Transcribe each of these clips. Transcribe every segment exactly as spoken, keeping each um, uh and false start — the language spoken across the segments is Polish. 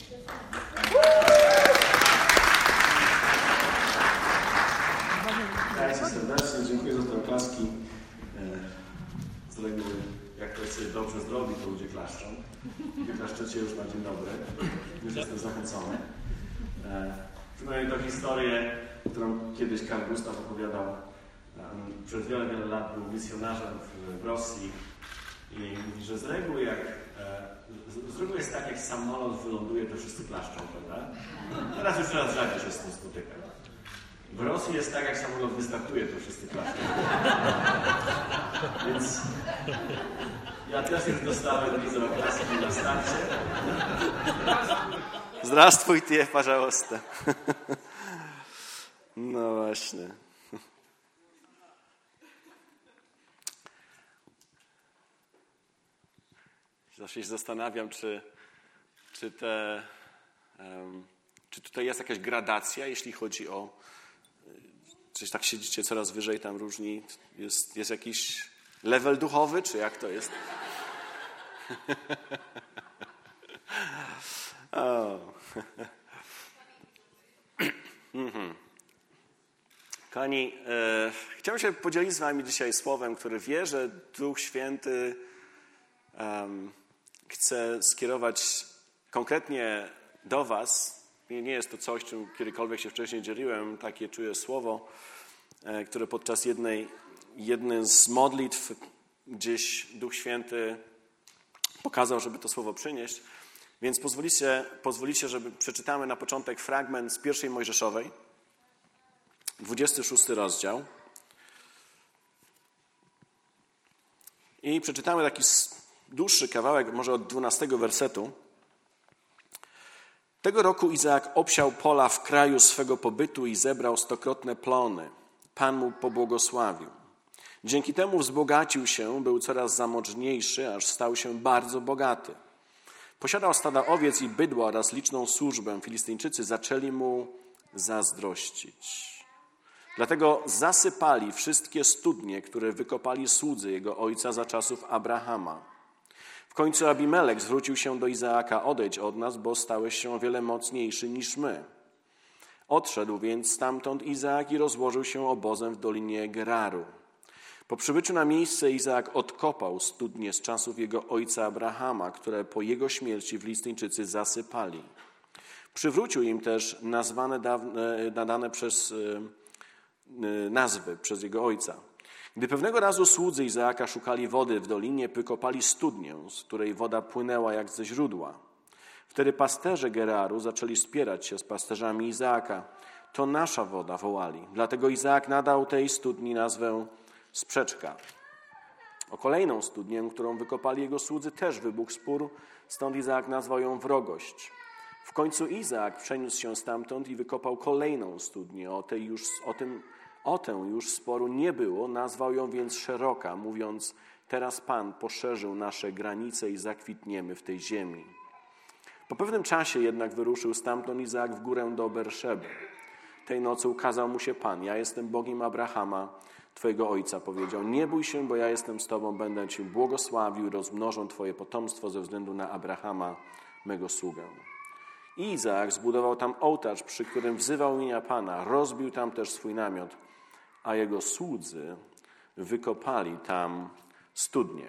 Witajcie serdecznie, dziękuję za te oklaski. Z reguły, jak ktoś sobie dobrze zrobi, to ludzie klaszczą. Wy klaszczecie już na dzień dobry. Już jestem zachęcony. Przypomnę tę historię, którą kiedyś Karl Gustav opowiadał. Przez wiele, wiele lat był misjonarzem w Rosji i mówi, że z reguły jak z reguły jest tak, jak samolot wyląduje, to wszyscy klaszczą, prawda? Teraz już coraz rzadziej się z tym spotykam. W Rosji jest tak, jak samolot wystartuje, to wszyscy klaszczą. Więc ja też już dostałem widzę oklaski na starcie. Здравствуйте, пожалуйста. No właśnie. Zawsze się zastanawiam, czy, czy, te, um, czy tutaj jest jakaś gradacja, jeśli chodzi o... Czy tak siedzicie coraz wyżej, tam różni? Jest, jest jakiś level duchowy, czy jak to jest? oh. Kochani, e, chciałbym się podzielić z wami dzisiaj słowem, które wie, że Duch Święty um, chce skierować konkretnie do was. Nie, nie jest to coś, czym kiedykolwiek się wcześniej dzieliłem. Takie czuję słowo, e, które podczas jednej, jednej z modlitw gdzieś Duch Święty pokazał, żeby to słowo przynieść. Więc pozwolicie, pozwolicie, żeby przeczytamy na początek fragment z pierwszej Mojżeszowej, dwudziesty szósty rozdział. I przeczytamy taki dłuższy kawałek, może od dwunastego wersetu. Tego roku Izaak obsiał pola w kraju swego pobytu i zebrał stokrotne plony. Pan mu pobłogosławił. Dzięki temu wzbogacił się, był coraz zamożniejszy, aż stał się bardzo bogaty. Posiadał stada owiec i bydła oraz liczną służbę. Filistyńczycy zaczęli mu zazdrościć. Dlatego zasypali wszystkie studnie, które wykopali słudzy jego ojca za czasów Abrahama. W końcu Abimelek zwrócił się do Izaaka: odejdź od nas, bo stałeś się o wiele mocniejszy niż my. Odszedł więc stamtąd Izaak i rozłożył się obozem w dolinie Geraru. Po przybyciu na miejsce Izaak odkopał studnie z czasów jego ojca Abrahama, które po jego śmierci Filistyńczycy zasypali. Przywrócił im też nazwane dawne, nadane przez nazwy przez jego ojca. Gdy pewnego razu słudzy Izaaka szukali wody w dolinie, wykopali studnię, z której woda płynęła jak ze źródła. Wtedy pasterze Geraru zaczęli spierać się z pasterzami Izaaka. To nasza woda, wołali. Dlatego Izaak nadał tej studni nazwę Sprzeczka. O kolejną studnię, którą wykopali jego słudzy, też wybuchł spór, stąd Izaak nazwał ją Wrogość. W końcu Izaak przeniósł się stamtąd i wykopał kolejną studnię. O tej już, o tym, o tę już sporu nie było, nazwał ją więc Szeroka, mówiąc: teraz Pan poszerzył nasze granice i zakwitniemy w tej ziemi. Po pewnym czasie jednak wyruszył stamtąd Izaak w górę do Berszeby. Tej nocy ukazał mu się Pan: ja jestem Bogiem Abrahama, twojego ojca, powiedział. Nie bój się, bo ja jestem z tobą, będę ci błogosławił i rozmnożę twoje potomstwo ze względu na Abrahama, mego sługę. I Izaak zbudował tam ołtarz, przy którym wzywał imienia Pana. Rozbił tam też swój namiot, a jego słudzy wykopali tam studnię.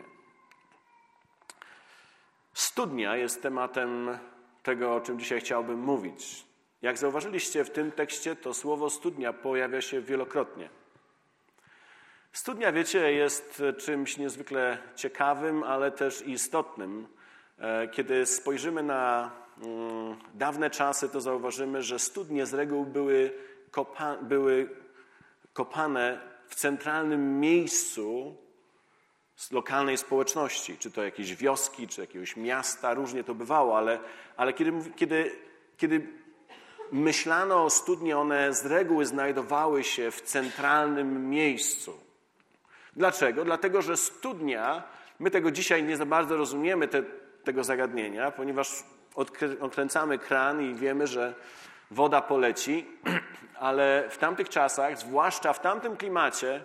Studnia jest tematem tego, o czym dzisiaj chciałbym mówić. Jak zauważyliście, w tym tekście to słowo studnia pojawia się wielokrotnie. Studnia, wiecie, jest czymś niezwykle ciekawym, ale też istotnym. Kiedy spojrzymy na dawne czasy, to zauważymy, że studnie z reguły były, kopa- były kopane w centralnym miejscu lokalnej społeczności, czy to jakiejś wioski, czy jakiegoś miasta, różnie to bywało, ale, ale kiedy, kiedy, kiedy myślano o studnie, one z reguły znajdowały się w centralnym miejscu. Dlaczego? Dlatego, że studnia, my tego dzisiaj nie za bardzo rozumiemy, te, tego zagadnienia, ponieważ odkręcamy kran i wiemy, że woda poleci, ale w tamtych czasach, zwłaszcza w tamtym klimacie,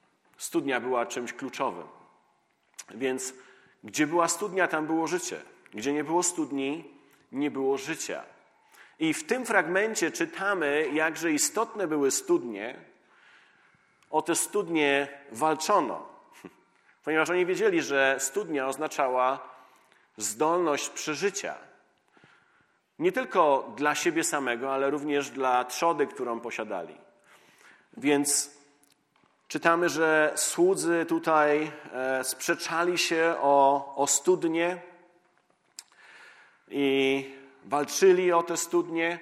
studnia była czymś kluczowym. Więc gdzie była studnia, tam było życie. Gdzie nie było studni, nie było życia. I w tym fragmencie czytamy, jakże istotne były studnie. O te studnie walczono, ponieważ oni wiedzieli, że studnia oznaczała zdolność przeżycia. Nie tylko dla siebie samego, ale również dla trzody, którą posiadali. Więc czytamy, że słudzy tutaj e, sprzeczali się o, o studnie i walczyli o te studnie.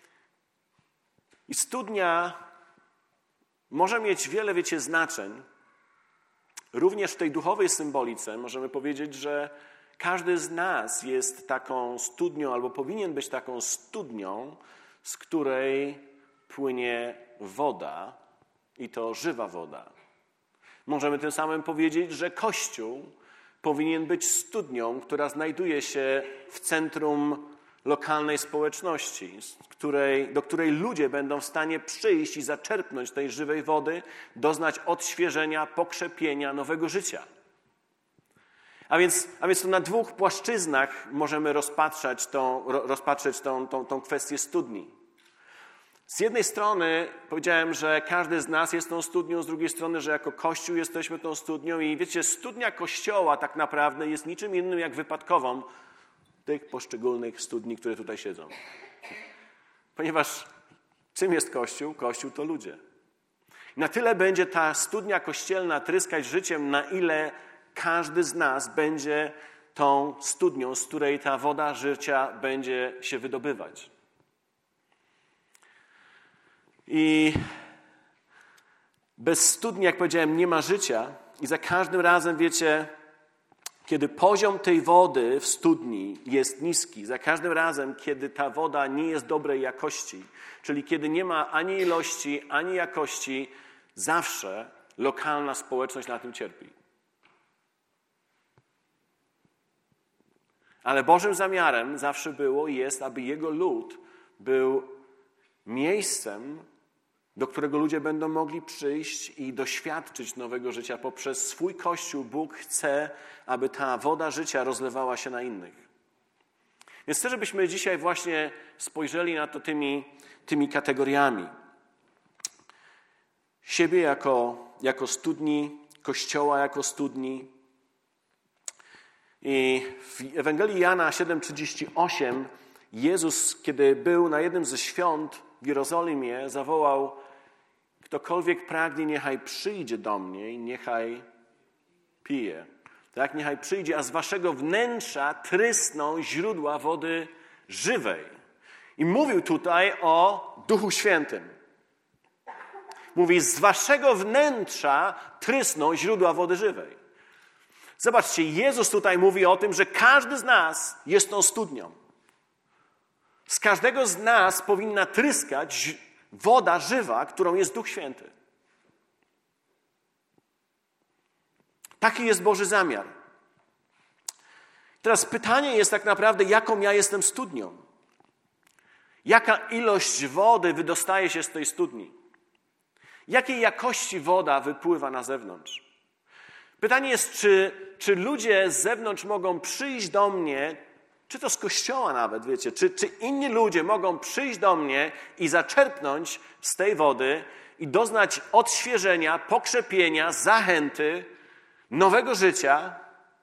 I studnia może mieć wiele, wiecie, znaczeń. Również w tej duchowej symbolice możemy powiedzieć, że każdy z nas jest taką studnią, albo powinien być taką studnią, z której płynie woda, i to żywa woda. Możemy tym samym powiedzieć, że Kościół powinien być studnią, która znajduje się w centrum lokalnej społeczności, z której, do której ludzie będą w stanie przyjść i zaczerpnąć tej żywej wody, doznać odświeżenia, pokrzepienia, nowego życia. A więc, a więc to na dwóch płaszczyznach możemy rozpatrzeć tą, rozpatrzeć tą, tą, tą kwestię studni. Z jednej strony powiedziałem, że każdy z nas jest tą studnią, z drugiej strony, że jako Kościół jesteśmy tą studnią i wiecie, studnia Kościoła tak naprawdę jest niczym innym jak wypadkową tych poszczególnych studni, które tutaj siedzą. Ponieważ czym jest Kościół? Kościół to ludzie. Na tyle będzie ta studnia kościelna tryskać życiem, na ile każdy z nas będzie tą studnią, z której ta woda życia będzie się wydobywać. I bez studni, jak powiedziałem, nie ma życia. I za każdym razem, wiecie, kiedy poziom tej wody w studni jest niski, za każdym razem, kiedy ta woda nie jest dobrej jakości, czyli kiedy nie ma ani ilości, ani jakości, zawsze lokalna społeczność na tym cierpi. Ale Bożym zamiarem zawsze było i jest, aby Jego lud był miejscem, do którego ludzie będą mogli przyjść i doświadczyć nowego życia. Poprzez swój Kościół Bóg chce, aby ta woda życia rozlewała się na innych. Więc chcę, żebyśmy dzisiaj właśnie spojrzeli na to tymi, tymi kategoriami. Siebie jako, jako studni, Kościoła jako studni. I w Ewangelii Jana siedem trzydzieści osiem Jezus, kiedy był na jednym ze świąt w Jerozolimie, zawołał: ktokolwiek pragnie, niechaj przyjdzie do mnie i niechaj pije. Tak, niechaj przyjdzie, a z waszego wnętrza trysną źródła wody żywej. I mówił tutaj o Duchu Świętym. Mówi, z waszego wnętrza trysną źródła wody żywej. Zobaczcie, Jezus tutaj mówi o tym, że każdy z nas jest tą studnią. Z każdego z nas powinna tryskać woda żywa, którą jest Duch Święty. Taki jest Boży zamiar. Teraz pytanie jest tak naprawdę, jaką ja jestem studnią? Jaka ilość wody wydostaje się z tej studni? Jakiej jakości woda wypływa na zewnątrz? Pytanie jest, czy, czy ludzie z zewnątrz mogą przyjść do mnie, czy to z kościoła nawet, wiecie, czy, czy inni ludzie mogą przyjść do mnie i zaczerpnąć z tej wody i doznać odświeżenia, pokrzepienia, zachęty, nowego życia?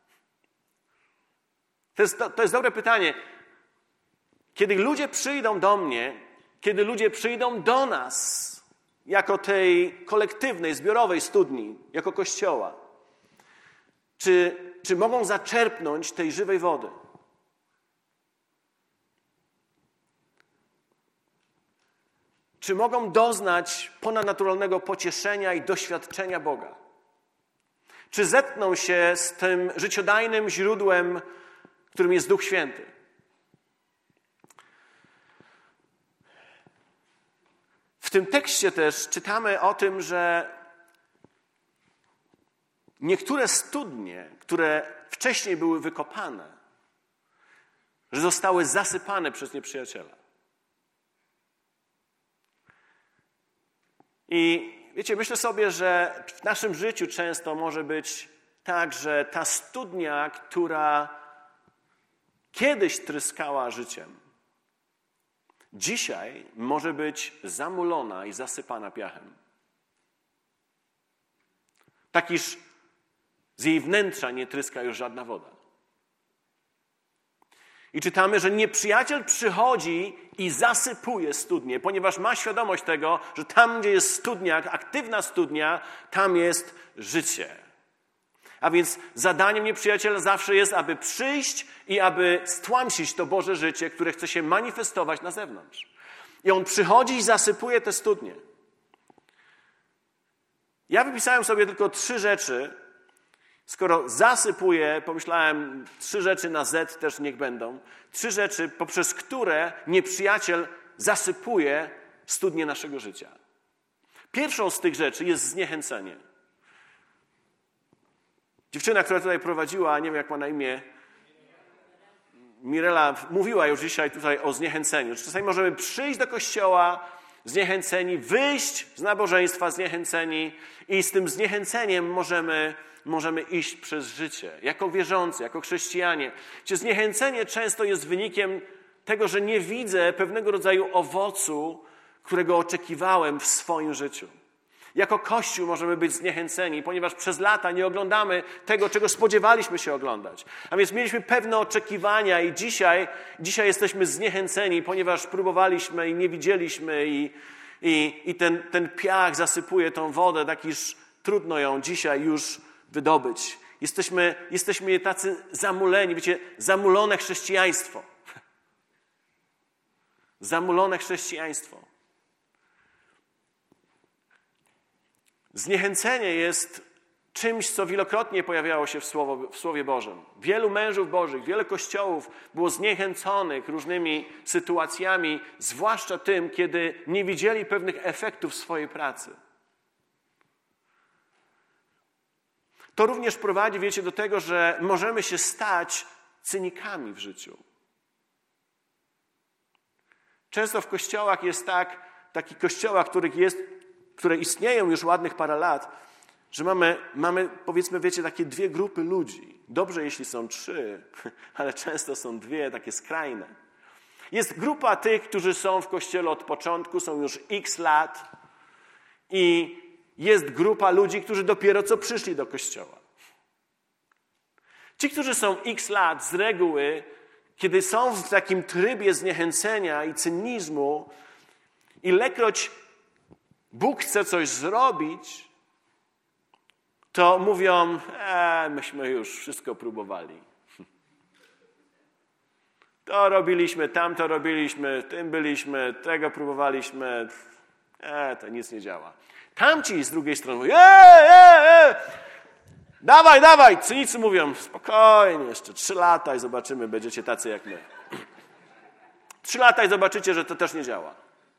To jest, to, to jest dobre pytanie. Kiedy ludzie przyjdą do mnie, kiedy ludzie przyjdą do nas, jako tej kolektywnej, zbiorowej studni, jako Kościoła, czy, czy mogą zaczerpnąć tej żywej wody? Czy mogą doznać ponadnaturalnego pocieszenia i doświadczenia Boga? Czy zetkną się z tym życiodajnym źródłem, którym jest Duch Święty? W tym tekście też czytamy o tym, że niektóre studnie, które wcześniej były wykopane, że zostały zasypane przez nieprzyjaciela. I wiecie, myślę sobie, że w naszym życiu często może być tak, że ta studnia, która kiedyś tryskała życiem, dzisiaj może być zamulona i zasypana piachem. Tak iż z jej wnętrza nie tryska już żadna woda. I czytamy, że nieprzyjaciel przychodzi i zasypuje studnię, ponieważ ma świadomość tego, że tam, gdzie jest studnia, aktywna studnia, tam jest życie. A więc zadaniem nieprzyjaciela zawsze jest, aby przyjść i aby stłamsić to Boże życie, które chce się manifestować na zewnątrz. I on przychodzi i zasypuje te studnie. Ja wypisałem sobie tylko trzy rzeczy. Skoro zasypuje, pomyślałem, trzy rzeczy na Z też niech będą. Trzy rzeczy, poprzez które nieprzyjaciel zasypuje studnie naszego życia. Pierwszą z tych rzeczy jest zniechęcenie. Dziewczyna, która tutaj prowadziła, nie wiem jak ma na imię, Mirela, mówiła już dzisiaj tutaj o zniechęceniu. Czasami możemy przyjść do kościoła zniechęceni, wyjść z nabożeństwa zniechęceni i z tym zniechęceniem możemy, możemy iść przez życie. Jako wierzący, jako chrześcijanie. Gdzie zniechęcenie często jest wynikiem tego, że nie widzę pewnego rodzaju owocu, którego oczekiwałem w swoim życiu. Jako Kościół możemy być zniechęceni, ponieważ przez lata nie oglądamy tego, czego spodziewaliśmy się oglądać. A więc mieliśmy pewne oczekiwania i dzisiaj, dzisiaj jesteśmy zniechęceni, ponieważ próbowaliśmy i nie widzieliśmy i, i, i ten, ten piach zasypuje tą wodę, tak iż trudno ją dzisiaj już wydobyć. Jesteśmy, jesteśmy tacy zamuleni, wiecie, zamulone chrześcijaństwo. Zamulone chrześcijaństwo. Zniechęcenie jest czymś, co wielokrotnie pojawiało się w, Słowo, w Słowie Bożym. Wielu mężów Bożych, wiele kościołów było zniechęconych różnymi sytuacjami, zwłaszcza tym, kiedy nie widzieli pewnych efektów swojej pracy. To również prowadzi, wiecie, do tego, że możemy się stać cynikami w życiu. Często w kościołach jest tak, takich kościołach, których jest które istnieją już ładnych parę lat, że mamy, mamy, powiedzmy, wiecie, takie dwie grupy ludzi. Dobrze, jeśli są trzy, ale często są dwie, takie skrajne. Jest grupa tych, którzy są w Kościele od początku, są już x lat i jest grupa ludzi, którzy dopiero co przyszli do Kościoła. Ci, którzy są x lat, z reguły, kiedy są w takim trybie zniechęcenia i cynizmu, ilekroć Bóg chce coś zrobić, to mówią, e, myśmy już wszystko próbowali. To robiliśmy, tamto robiliśmy, tym byliśmy, tego próbowaliśmy. E, to nic nie działa. Tamci z drugiej strony mówią, e, e, e, dawaj, dawaj. Cynicy mówią, spokojnie, jeszcze trzy lata i zobaczymy, będziecie tacy jak my. Trzy lata i zobaczycie, że to też nie działa.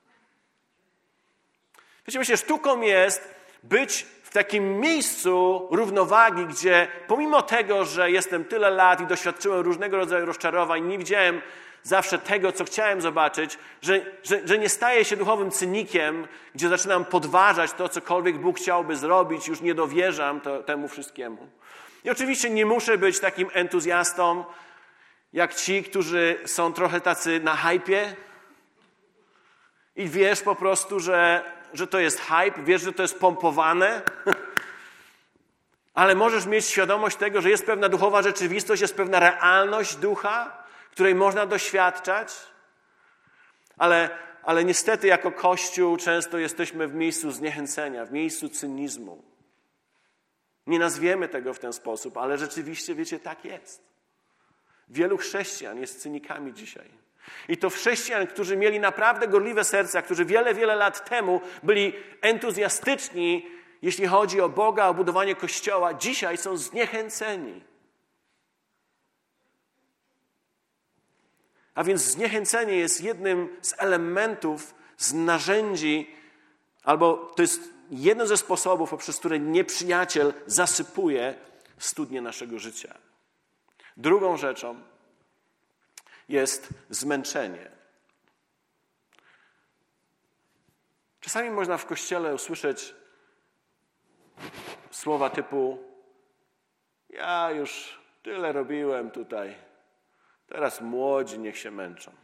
Wiecie, myślę, sztuką jest być w takim miejscu równowagi, gdzie pomimo tego, że jestem tyle lat i doświadczyłem różnego rodzaju rozczarowań, nie widziałem zawsze tego, co chciałem zobaczyć, że, że, że nie staję się duchowym cynikiem, gdzie zaczynam podważać to, cokolwiek Bóg chciałby zrobić, już nie dowierzam to, temu wszystkiemu. I oczywiście nie muszę być takim entuzjastą, jak ci, którzy są trochę tacy na hajpie i wiesz po prostu, że że to jest hype, wiesz, że to jest pompowane, ale możesz mieć świadomość tego, że jest pewna duchowa rzeczywistość, jest pewna realność ducha, której można doświadczać, ale, ale niestety jako Kościół często jesteśmy w miejscu zniechęcenia, w miejscu cynizmu. Nie nazwiemy tego w ten sposób, ale rzeczywiście, wiecie, tak jest. Wielu chrześcijan jest cynikami dzisiaj. I to chrześcijan, którzy mieli naprawdę gorliwe serca, którzy wiele, wiele lat temu byli entuzjastyczni, jeśli chodzi o Boga, o budowanie Kościoła, dzisiaj są zniechęceni. A więc zniechęcenie jest jednym z elementów, z narzędzi, albo to jest jeden ze sposobów, poprzez które nieprzyjaciel zasypuje studnie naszego życia. Drugą rzeczą jest zmęczenie. Czasami można w kościele usłyszeć słowa typu ja już tyle robiłem tutaj, Teraz młodzi niech się męczą.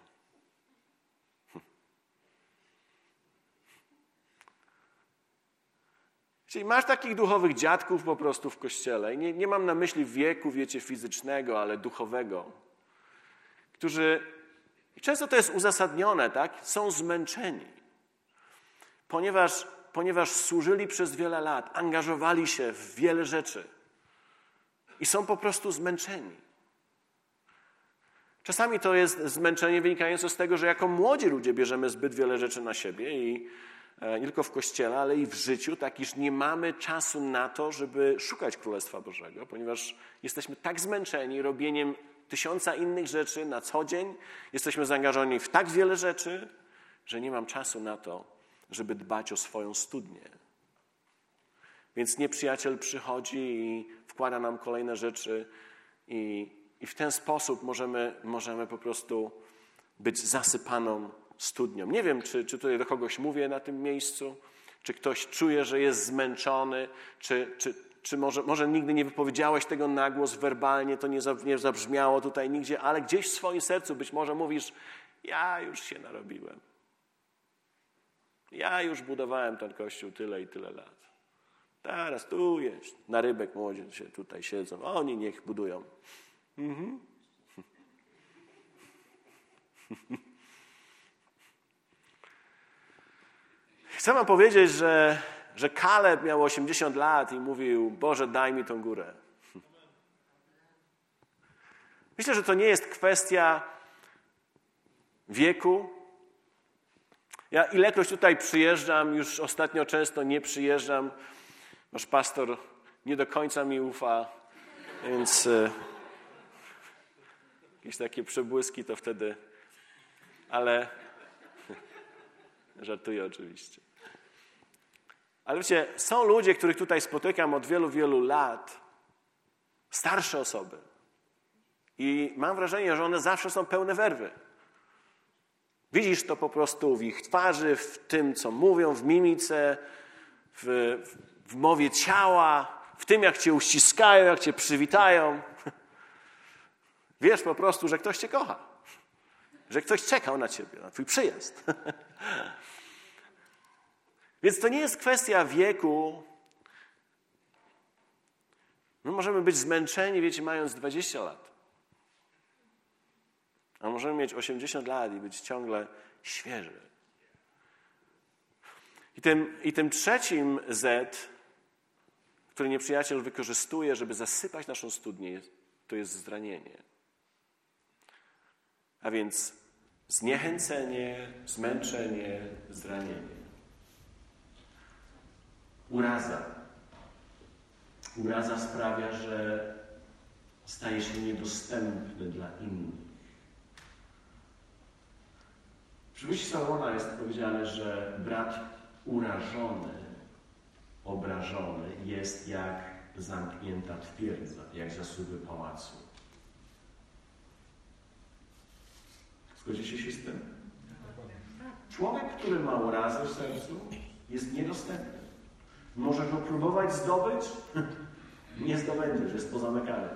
Czyli masz takich duchowych dziadków po prostu w kościele. I nie, nie mam na myśli wieku, wiecie, fizycznego, ale duchowego. Którzy, i często to jest uzasadnione, tak? Są zmęczeni. Ponieważ, ponieważ służyli przez wiele lat, angażowali się w wiele rzeczy. I są po prostu zmęczeni. Czasami to jest zmęczenie wynikające z tego, że jako młodzi ludzie bierzemy zbyt wiele rzeczy na siebie i nie tylko w kościele, ale i w życiu, tak iż nie mamy czasu na to, żeby szukać Królestwa Bożego, ponieważ jesteśmy tak zmęczeni robieniem tysiąca innych rzeczy na co dzień, jesteśmy zaangażowani w tak wiele rzeczy, że nie mam czasu na to, żeby dbać o swoją studnię. Więc nieprzyjaciel przychodzi i wkłada nam kolejne rzeczy i, i w ten sposób możemy, możemy po prostu być zasypaną studnią. Nie wiem, czy, czy tutaj do kogoś mówię na tym miejscu, czy ktoś czuje, że jest zmęczony, czy, czy, czy może, może nigdy nie wypowiedziałeś tego na głos werbalnie, to nie, nie zabrzmiało tutaj nigdzie, ale gdzieś w swoim sercu być może mówisz, ja już się narobiłem. Ja już budowałem ten kościół tyle i tyle lat. Teraz tu jest, na rybek młodzi się tutaj siedzą, oni niech budują. Mhm. Chcę wam powiedzieć, że, że Kaleb miał osiemdziesiąt lat i mówił, Boże, daj mi tą górę. Myślę, że to nie jest kwestia wieku. Ja ilekroć tutaj przyjeżdżam, już ostatnio często nie przyjeżdżam. Nasz pastor nie do końca mi ufa, więc e, jakieś takie przebłyski to wtedy, ale żartuję oczywiście. Ale wiecie, są ludzie, których tutaj spotykam od wielu, wielu lat, starsze osoby. I mam wrażenie, że one zawsze są pełne werwy. Widzisz to po prostu w ich twarzy, w tym, co mówią, w mimice, w, w mowie ciała, w tym, jak cię uściskają, jak cię przywitają. Wiesz po prostu, że ktoś cię kocha. Że ktoś czekał na ciebie, na twój przyjazd. Więc to nie jest kwestia wieku. My możemy być zmęczeni, wiecie, mając dwadzieścia lat. A możemy mieć osiemdziesiąt lat i być ciągle świeży. I tym, i tym trzecim Z, który nieprzyjaciel wykorzystuje, żeby zasypać naszą studnię, to jest zranienie. A więc zniechęcenie, zmęczenie, zranienie. Uraza. Uraza sprawia, że staje się niedostępny dla innych. W przypowieści Salomona jest powiedziane, że brat urażony, obrażony jest jak zamknięta twierdza, jak zasuwy pałacu. Zgodzicie się z tym? Człowiek, który ma urazę w sercu, jest niedostępny. Możesz go próbować zdobyć, nie zdobędziesz, jest pozamykany.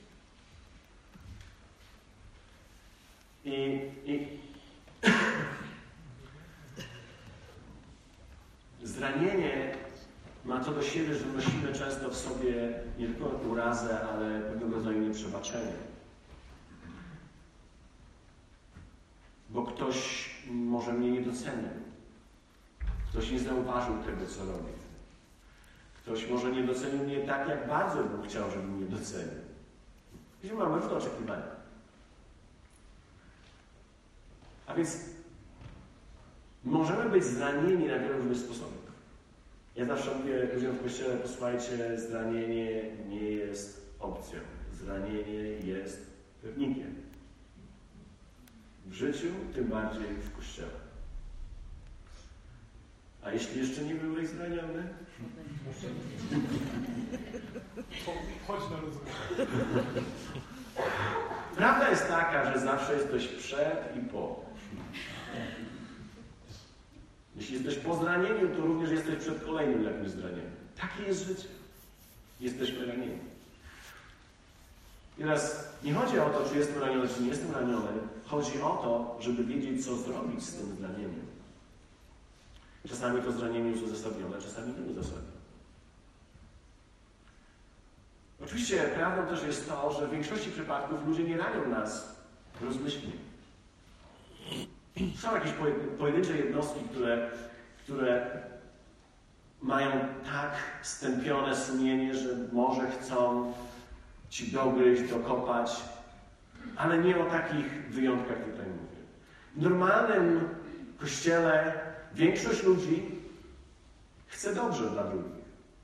I, i zranienie ma to do siebie, że nosimy często w sobie nie tylko urazę, ale pewnego rodzaju nieprzebaczenie. Bo ktoś może mnie nie docenił. Ktoś nie zauważył tego, co robię. Ktoś może nie docenił mnie tak, jak bardzo bym chciał, żeby mnie docenił. I mamy różne oczekiwania. A więc możemy być zranieni na wiele różnych sposobów. Ja zawsze mówię ludziom w kościele, posłuchajcie, zranienie nie jest opcją. Zranienie jest pewnikiem. W życiu, tym bardziej w kościele. A jeśli jeszcze nie byłeś zraniony? Chodź na rozmowę. Prawda jest taka, że zawsze jesteś przed i po. Jeśli jesteś po zranieniu, to również jesteś przed kolejnym jakimś zranieniem. Takie jest życie. Jesteśmy ranieni. I teraz nie chodzi o to, czy jestem raniony, czy nie jestem raniony. Chodzi o to, żeby wiedzieć, co zrobić z tym zranieniem. Czasami to zranienie jest uzasadnione, czasami nie uzasadnione. Oczywiście prawdą też jest to, że w większości przypadków ludzie nie ranią nas rozmyślnie. Są jakieś pojedyncze jednostki, które, które mają tak stępione sumienie, że może chcą ci dogryźć, dokopać, ale nie o takich wyjątkach tutaj mówię. W normalnym Kościele większość ludzi chce dobrze dla drugich.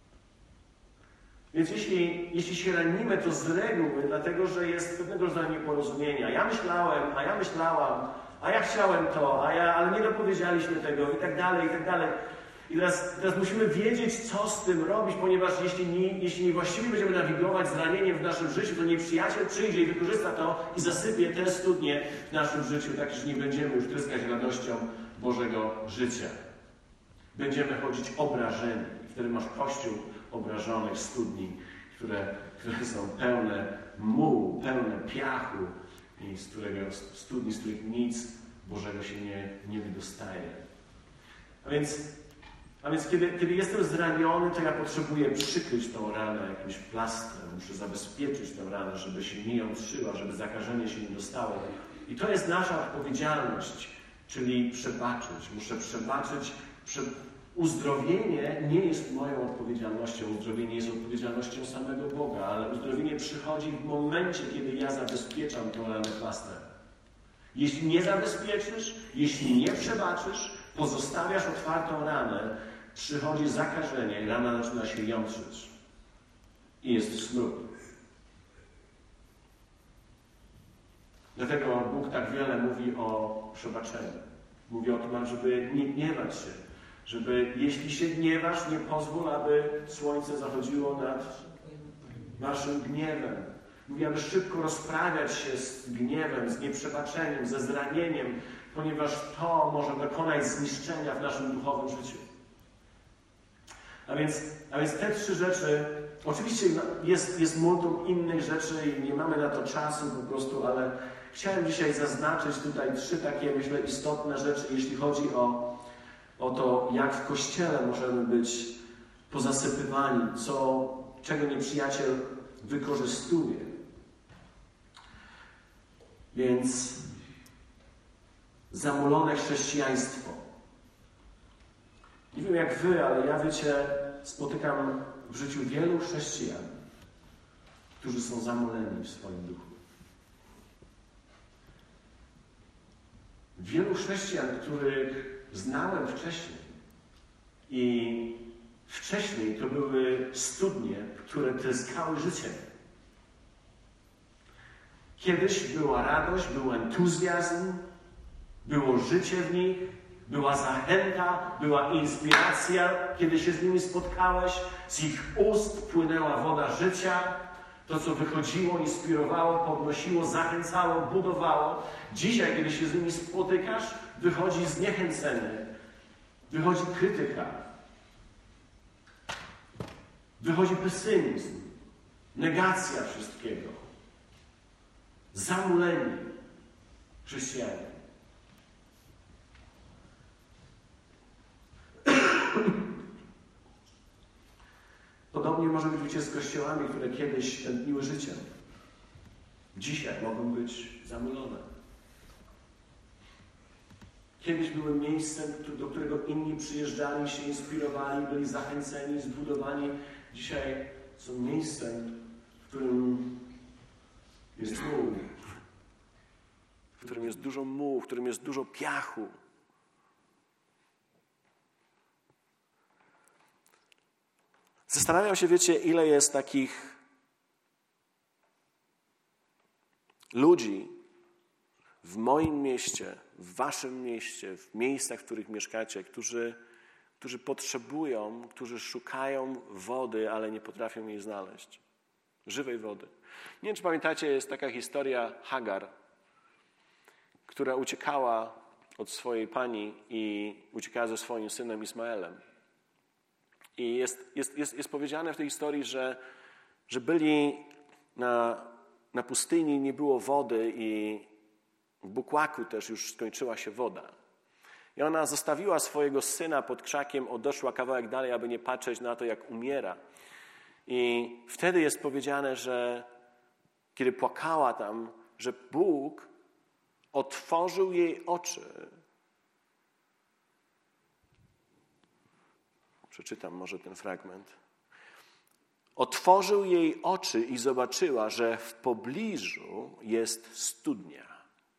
Więc jeśli, jeśli się ranimy, to z reguły dlatego, że jest pewnego rodzaju nieporozumienia. Ja myślałem, a ja myślałam, a ja chciałem to, a ja, ale nie dopowiedzieliśmy tego i tak dalej, i tak dalej. I teraz, teraz musimy wiedzieć, co z tym robić, ponieważ jeśli, nie, jeśli niewłaściwie będziemy nawigować z ranieniem w naszym życiu, to nieprzyjaciel przyjdzie i wykorzysta to i zasypie te studnie w naszym życiu, tak że nie będziemy już tryskać radością Bożego życia. Będziemy chodzić obrażeni. Wtedy masz Kościół obrażonych studni, które, które są pełne mułu, pełne piachu i z którego studni, z których nic Bożego się nie, nie wydostaje. A więc, a więc kiedy, kiedy jestem zraniony, to ja potrzebuję przykryć tą ranę jakimś plastrem, muszę zabezpieczyć tę ranę, żeby się nie jątrzyła, żeby zakażenie się nie dostało. I to jest nasza odpowiedzialność, czyli przebaczyć. Muszę przebaczyć. Prze... Uzdrowienie nie jest moją odpowiedzialnością. Uzdrowienie jest odpowiedzialnością samego Boga, ale uzdrowienie przychodzi w momencie, kiedy ja zabezpieczam tę ranę plastrem. Jeśli nie zabezpieczysz, jeśli nie przebaczysz, pozostawiasz otwartą ranę, przychodzi zakażenie i rana zaczyna się jątrzyć. I jest smród. Dlatego Bóg tak wiele mówi o przebaczeniu. Mówi o tym, żeby nie gniewać się. Żeby, jeśli się gniewasz, nie pozwól, aby słońce zachodziło nad naszym gniewem. Mówi, aby szybko rozprawiać się z gniewem, z nieprzebaczeniem, ze zranieniem, ponieważ to może dokonać zniszczenia w naszym duchowym życiu. A więc, a więc te trzy rzeczy, oczywiście jest, jest multum innych rzeczy i nie mamy na to czasu po prostu, ale chciałem dzisiaj zaznaczyć tutaj trzy takie, myślę, istotne rzeczy, jeśli chodzi o, o to, jak w Kościele możemy być pozasypywani, co, czego nieprzyjaciel wykorzystuje. Więc zamulone chrześcijaństwo. Nie wiem jak wy, ale ja, wiecie, spotykam w życiu wielu chrześcijan, którzy są zamuleni w swoim duchu. Wielu chrześcijan, których znałem wcześniej i wcześniej to były studnie, które tryskały życiem. Kiedyś była radość, był entuzjazm, było życie w nich, była zachęta, była inspiracja, kiedy się z nimi spotkałeś. Z ich ust płynęła woda życia. To, co wychodziło, inspirowało, podnosiło, zachęcało, budowało. Dzisiaj, kiedy się z nimi spotykasz, wychodzi zniechęcenie, wychodzi krytyka, wychodzi pesymizm, negacja wszystkiego. Zamuleni chrześcijanie. Podobnie może być, wiecie, z kościołami, które kiedyś tętniły życiem. Dzisiaj mogą być zamulone. Kiedyś były miejscem, do którego inni przyjeżdżali, się inspirowali, byli zachęceni, zbudowani. Dzisiaj są miejscem, w którym jest muł, w którym jest dużo mułu, w którym jest dużo piachu. Zastanawiam się, wiecie, ile jest takich ludzi w moim mieście, w waszym mieście, w miejscach, w których mieszkacie, którzy, którzy potrzebują, którzy szukają wody, ale nie potrafią jej znaleźć. Żywej wody. Nie wiem, czy pamiętacie, jest taka historia Hagar, która uciekała od swojej pani i uciekała ze swoim synem Ismaelem. I jest, jest, jest, jest powiedziane w tej historii, że, że byli na na pustyni nie było wody i w bukłaku też już skończyła się woda. I ona zostawiła swojego syna pod krzakiem, odeszła kawałek dalej, aby nie patrzeć na to, jak umiera. I wtedy jest powiedziane, że kiedy płakała tam, że Bóg otworzył jej oczy. Przeczytam może ten fragment. Otworzył jej oczy i zobaczyła, że w pobliżu jest studnia.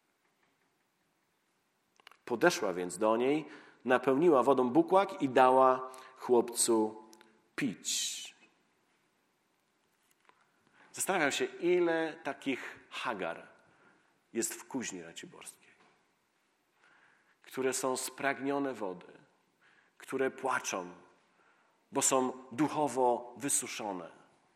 Podeszła więc do niej, napełniła wodą bukłak i dała chłopcu pić. Zastanawiam się, ile takich Hagar jest w Kuźni Raciborskiej, które są spragnione wody, które płaczą, bo są duchowo wysuszone.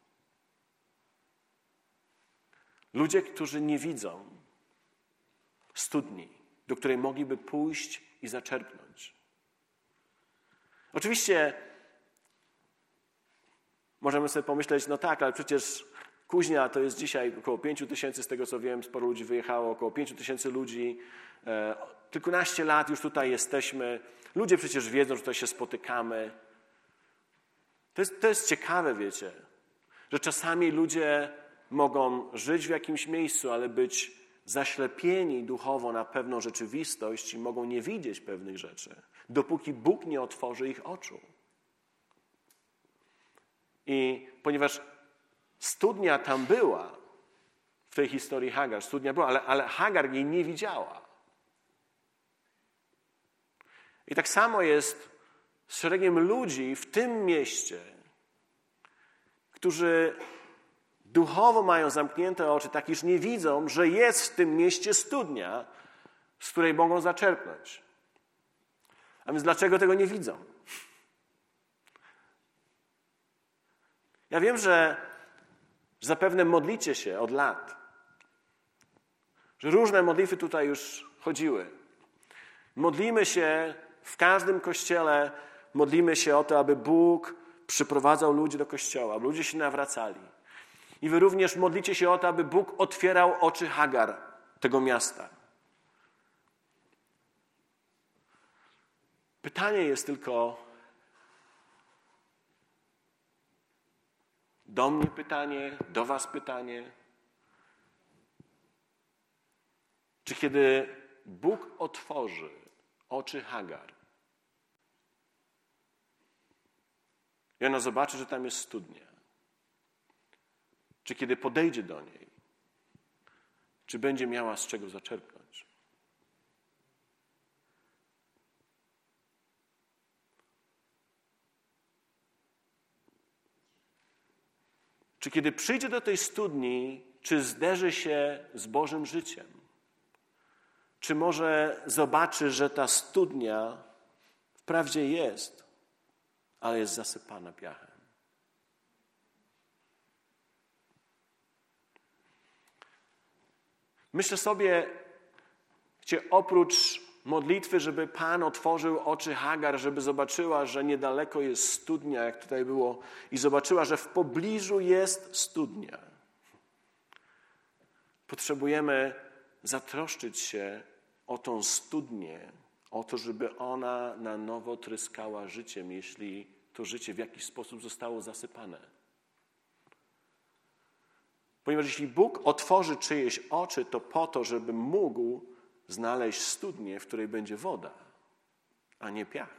Ludzie, którzy nie widzą studni, do której mogliby pójść i zaczerpnąć. Oczywiście możemy sobie pomyśleć, no tak, ale przecież Kuźnia to jest dzisiaj około pięciu tysięcy, z tego co wiem, sporo ludzi wyjechało, około pięciu tysięcy ludzi. E, kilkanaście lat już tutaj jesteśmy. Ludzie przecież wiedzą, że tutaj się spotykamy. To jest, to jest ciekawe, wiecie, że czasami ludzie mogą żyć w jakimś miejscu, ale być zaślepieni duchowo na pewną rzeczywistość i mogą nie widzieć pewnych rzeczy, dopóki Bóg nie otworzy ich oczu. I ponieważ studnia tam była, w tej historii Hagar, studnia była, ale, ale Hagar jej nie widziała. I tak samo jest z szeregiem ludzi w tym mieście, którzy duchowo mają zamknięte oczy, tak iż nie widzą, że jest w tym mieście studnia, z której mogą zaczerpnąć. A więc dlaczego tego nie widzą? Ja wiem, że zapewne modlicie się od lat, że różne modlitwy tutaj już chodziły. Modlimy się w każdym kościele, modlimy się o to, aby Bóg przyprowadzał ludzi do kościoła, aby ludzie się nawracali. I wy również modlicie się o to, aby Bóg otwierał oczy Hagar, tego miasta. Pytanie jest tylko, do mnie pytanie, do was pytanie, czy kiedy Bóg otworzy oczy Hagar i ona zobaczy, że tam jest studnia, czy kiedy podejdzie do niej, czy będzie miała z czego zaczerpnąć? Czy kiedy przyjdzie do tej studni, czy zderzy się z Bożym życiem? Czy może zobaczy, że ta studnia wprawdzie jest, ale jest zasypana piachem? Myślę sobie, gdzie oprócz modlitwy, żeby Pan otworzył oczy Hagar, żeby zobaczyła, że niedaleko jest studnia, jak tutaj było, i zobaczyła, że w pobliżu jest studnia. Potrzebujemy zatroszczyć się o tą studnię, o to, żeby ona na nowo tryskała życiem, jeśli to życie w jakiś sposób zostało zasypane. Ponieważ jeśli Bóg otworzy czyjeś oczy, to po to, żeby mógł znaleźć studnię, w której będzie woda, a nie piach.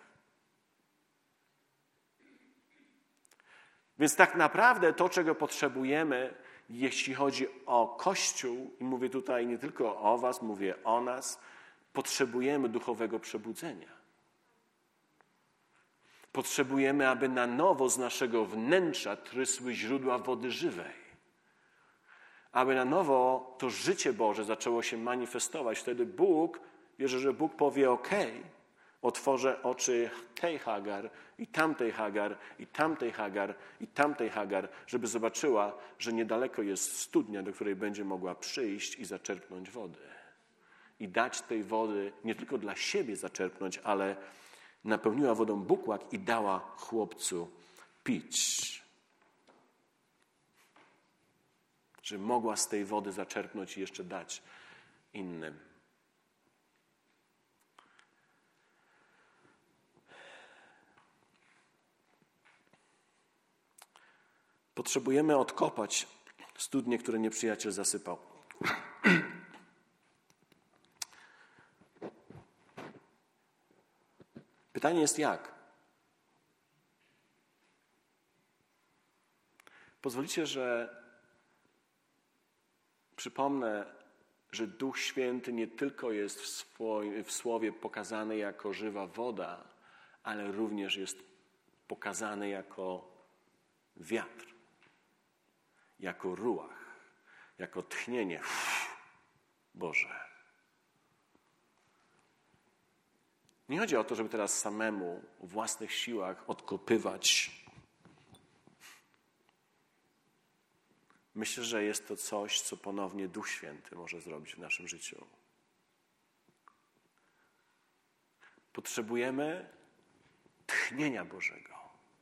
Więc tak naprawdę to, czego potrzebujemy, jeśli chodzi o Kościół, i mówię tutaj nie tylko o was, mówię o nas, potrzebujemy duchowego przebudzenia. Potrzebujemy, aby na nowo z naszego wnętrza trysły źródła wody żywej. Aby na nowo to życie Boże zaczęło się manifestować. Wtedy Bóg, wierzę, że Bóg powie, okej, otworzę oczy tej Hagar i tamtej Hagar i tamtej Hagar i tamtej Hagar, żeby zobaczyła, że niedaleko jest studnia, do której będzie mogła przyjść i zaczerpnąć wody. I dać tej wody nie tylko dla siebie zaczerpnąć, ale napełniła wodą bukłak i dała chłopcu pić. żeby mogła z tej wody zaczerpnąć i jeszcze dać innym. Potrzebujemy odkopać studnie, które nieprzyjaciel zasypał. Pytanie jest jak? Pozwolicie, że przypomnę, że Duch Święty nie tylko jest w, swoim, w Słowie pokazany jako żywa woda, ale również jest pokazany jako wiatr, jako ruach, jako tchnienie. Boże. Nie chodzi o to, żeby teraz samemu w własnych siłach odkopywać. Myślę, że jest to coś, co ponownie Duch Święty może zrobić w naszym życiu. Potrzebujemy tchnienia Bożego.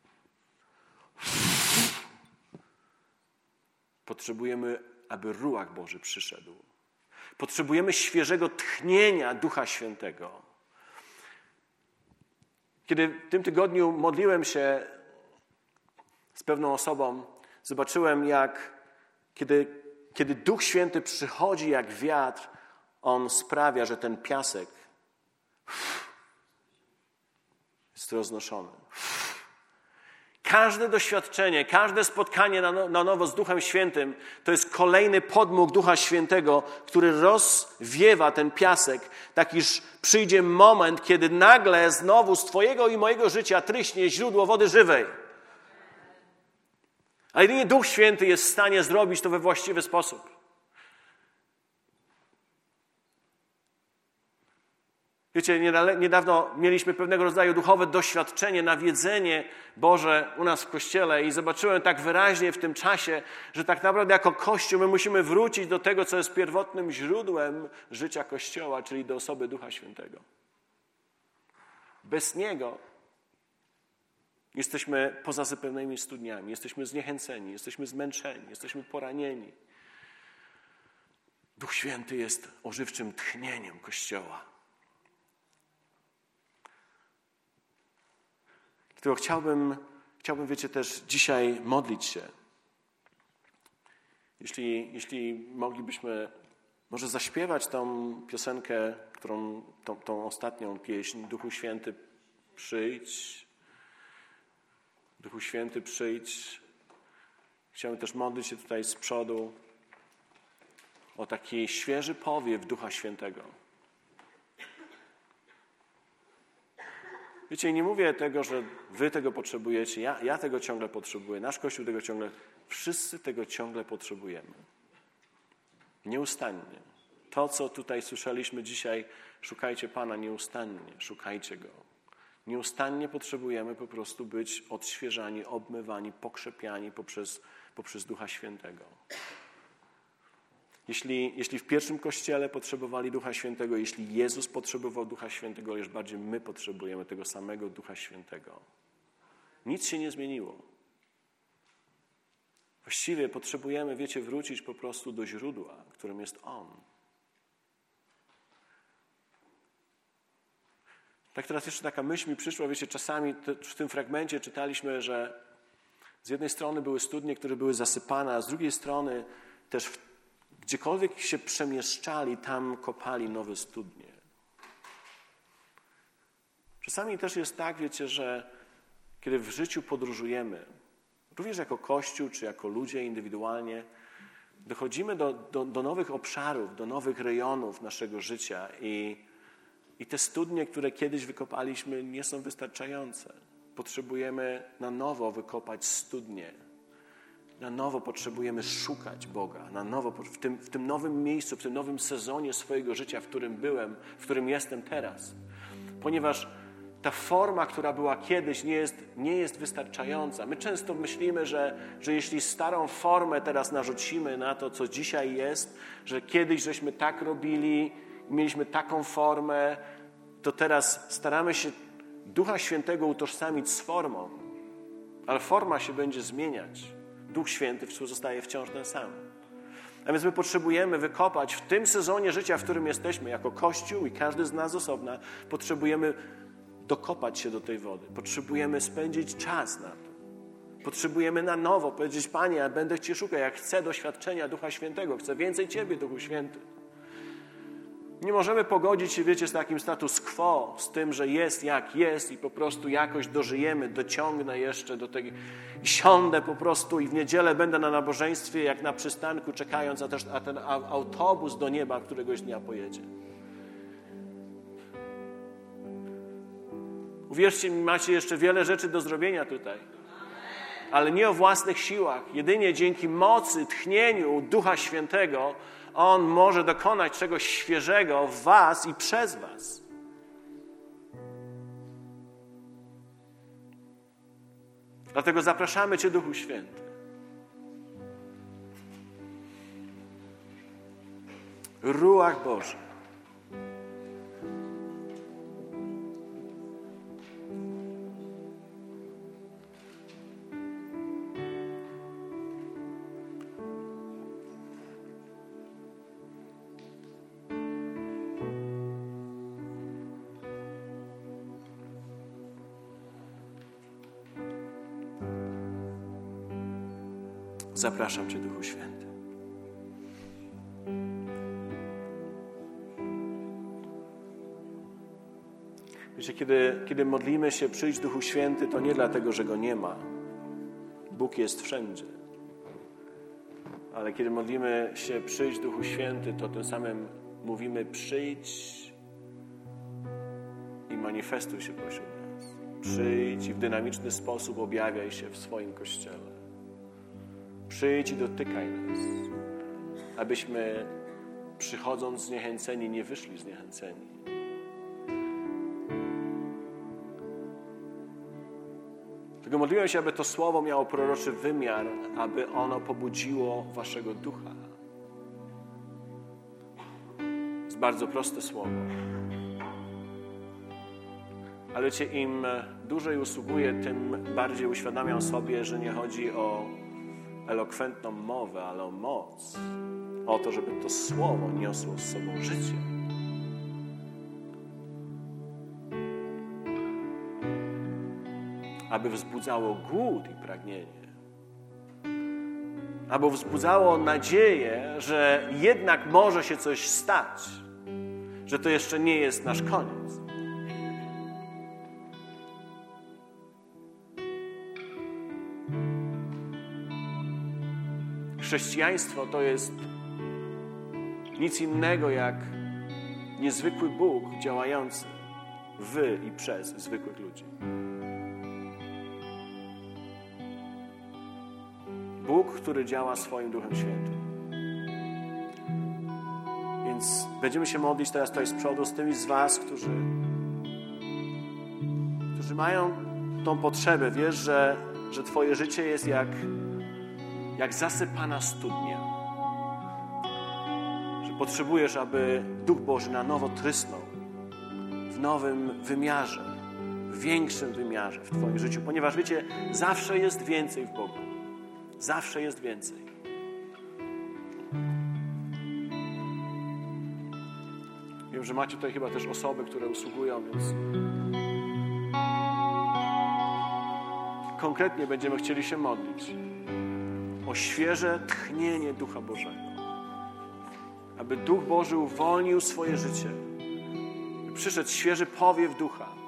Potrzebujemy, aby ruach Boży przyszedł. Potrzebujemy świeżego tchnienia Ducha Świętego. Kiedy w tym tygodniu modliłem się z pewną osobą, zobaczyłem, jak kiedy, kiedy Duch Święty przychodzi jak wiatr, On sprawia, że ten piasek jest roznoszony. Każde doświadczenie, każde spotkanie na, no, na nowo z Duchem Świętym to jest kolejny podmuch Ducha Świętego, który rozwiewa ten piasek, tak iż przyjdzie moment, kiedy nagle znowu z Twojego i mojego życia tryśnie źródło wody żywej. A jedynie Duch Święty jest w stanie zrobić to we właściwy sposób. Wiecie, niedawno mieliśmy pewnego rodzaju duchowe doświadczenie, nawiedzenie Boże u nas w Kościele i zobaczyłem tak wyraźnie w tym czasie, że tak naprawdę jako Kościół my musimy wrócić do tego, co jest pierwotnym źródłem życia Kościoła, czyli do osoby Ducha Świętego. Bez Niego jesteśmy pozasypanymi studniami, jesteśmy zniechęceni, jesteśmy zmęczeni, jesteśmy poranieni. Duch Święty jest ożywczym tchnieniem Kościoła. Dlatego chciałbym, chciałbym, wiecie, też dzisiaj modlić się. Jeśli, jeśli moglibyśmy może zaśpiewać tą piosenkę, którą, tą, tą ostatnią pieśń, Duchu Święty, przyjdź. Duchu Święty, przyjdź. Chciałbym też modlić się tutaj z przodu o taki świeży powiew Ducha Świętego. Wiecie, nie mówię tego, że wy tego potrzebujecie, ja, ja tego ciągle potrzebuję, nasz Kościół tego ciągle, wszyscy tego ciągle potrzebujemy. Nieustannie. To, co tutaj słyszeliśmy dzisiaj, szukajcie Pana nieustannie, szukajcie Go. Nieustannie potrzebujemy po prostu być odświeżani, obmywani, pokrzepiani poprzez, poprzez Ducha Świętego. Jeśli, jeśli w pierwszym Kościele potrzebowali Ducha Świętego, jeśli Jezus potrzebował Ducha Świętego, już bardziej my potrzebujemy tego samego Ducha Świętego. Nic się nie zmieniło. Właściwie potrzebujemy, wiecie, wrócić po prostu do źródła, którym jest On. Tak teraz jeszcze taka myśl mi przyszła, wiecie, czasami w tym fragmencie czytaliśmy, że z jednej strony były studnie, które były zasypane, a z drugiej strony też w gdziekolwiek się przemieszczali, tam kopali nowe studnie. Czasami też jest tak, wiecie, że kiedy w życiu podróżujemy, również jako Kościół, czy jako ludzie indywidualnie, dochodzimy do, do, do nowych obszarów, do nowych rejonów naszego życia i, i te studnie, które kiedyś wykopaliśmy, nie są wystarczające. Potrzebujemy na nowo wykopać studnie. Na nowo potrzebujemy szukać Boga, na nowo w tym, w tym nowym miejscu, w tym nowym sezonie swojego życia, w którym byłem, w którym jestem teraz. Ponieważ ta forma, która była kiedyś, nie jest, nie jest wystarczająca. My często myślimy, że, że jeśli starą formę teraz narzucimy na to, co dzisiaj jest, że kiedyś żeśmy tak robili, mieliśmy taką formę, to teraz staramy się Ducha Świętego utożsamić z formą, ale forma się będzie zmieniać. Duch Święty zostaje wciąż ten sam. A więc my potrzebujemy wykopać w tym sezonie życia, w którym jesteśmy, jako Kościół i każdy z nas osobna, potrzebujemy dokopać się do tej wody. Potrzebujemy spędzić czas na to. Potrzebujemy na nowo powiedzieć: Panie, ja będę Cię szukał, ja chcę doświadczenia Ducha Świętego, chcę więcej Ciebie, Duchu Święty. Nie możemy pogodzić się, wiecie, z takim status quo, z tym, że jest jak jest i po prostu jakoś dożyjemy, dociągnę jeszcze do tego i siądę po prostu i w niedzielę będę na nabożeństwie jak na przystanku, czekając, a, też, a ten autobus do nieba któregoś dnia pojedzie. Uwierzcie mi, macie jeszcze wiele rzeczy do zrobienia tutaj. Ale nie o własnych siłach. Jedynie dzięki mocy, tchnieniu Ducha Świętego On może dokonać czegoś świeżego w was i przez was. Dlatego zapraszamy Cię, Duchu Święty. Ruach Boży. Zapraszam Cię, Duchu Święty. Wiecie, kiedy, kiedy modlimy się: przyjdź, Duchu Święty, to nie dlatego, że Go nie ma. Bóg jest wszędzie. Ale kiedy modlimy się: przyjdź, Duchu Święty, to tym samym mówimy: przyjdź i manifestuj się pośród nas. Przyjdź i w dynamiczny sposób objawiaj się w swoim Kościele. Przyjdź i dotykaj nas, abyśmy, przychodząc zniechęceni, nie wyszli zniechęceni. Dlatego modliłem się, aby to słowo miało proroczy wymiar, aby ono pobudziło waszego ducha. To jest bardzo proste słowo. Ale wiecie, im dłużej usługuję, tym bardziej uświadamiam sobie, że nie chodzi o elokwentną mowę, ale o moc. O to, żeby to słowo niosło z sobą życie. Aby wzbudzało głód i pragnienie. Aby wzbudzało nadzieję, że jednak może się coś stać. Że to jeszcze nie jest nasz koniec. Chrześcijaństwo to jest nic innego jak niezwykły Bóg działający w i przez zwykłych ludzi. Bóg, który działa swoim Duchem Świętym. Więc będziemy się modlić teraz tutaj z przodu z tymi z was, którzy, którzy mają tą potrzebę. Wiesz, że, że twoje życie jest jak jak zasypana studnia. Że potrzebujesz, aby Duch Boży na nowo trysnął w nowym wymiarze, w większym wymiarze w twoim życiu. Ponieważ wiecie, zawsze jest więcej w Bogu. Zawsze jest więcej. Wiem, że macie tutaj chyba też osoby, które usługują, więc konkretnie będziemy chcieli się modlić o świeże tchnienie Ducha Bożego. Aby Duch Boży uwolnił swoje życie. By przyszedł świeży powiew Ducha.